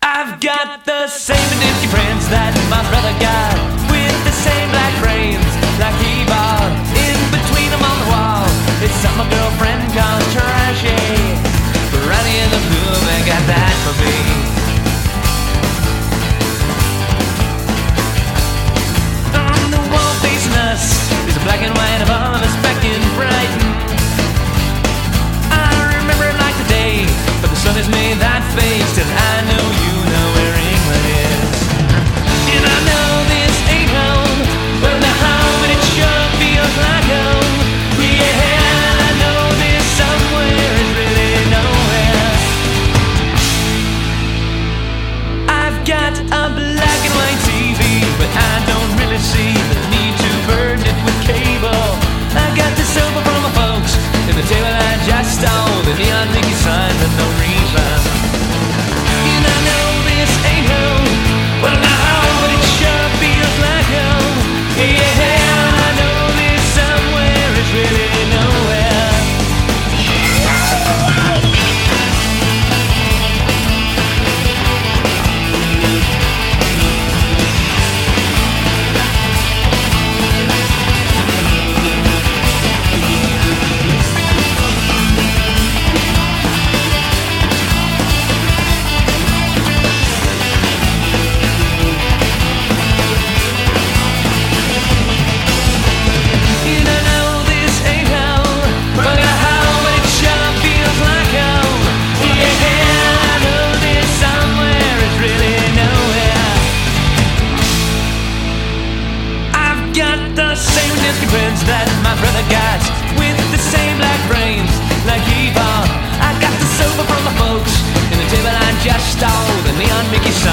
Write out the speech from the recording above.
I've got the same nifty friends that my brother got, with the same black brains like he bought. In between them on the wall, it's something my girlfriend calls trashy. Ronnie and the Bloom, they got that for me. On the wall facing us is a black and white of all of us back in Brighton. I remember it like today, but the sun has made that face till I know you know where England is. And I know this ain't home, but now home and it sure feels like home. Yeah, I know this somewhere is really nowhere. I've got a black and white TV, but I don't really see the need to burn it with cable. I got the silver from my folks and the table I just stole, the neon Mickey sign for no reason. And I know this ain't home, well now home, but it sure feels like home. Yeah, I know this somewhere is really nowhere. Friends that my brother got, with the same black brains like he bought. I got the silver from my folks and the table I just stole, the neon Mickey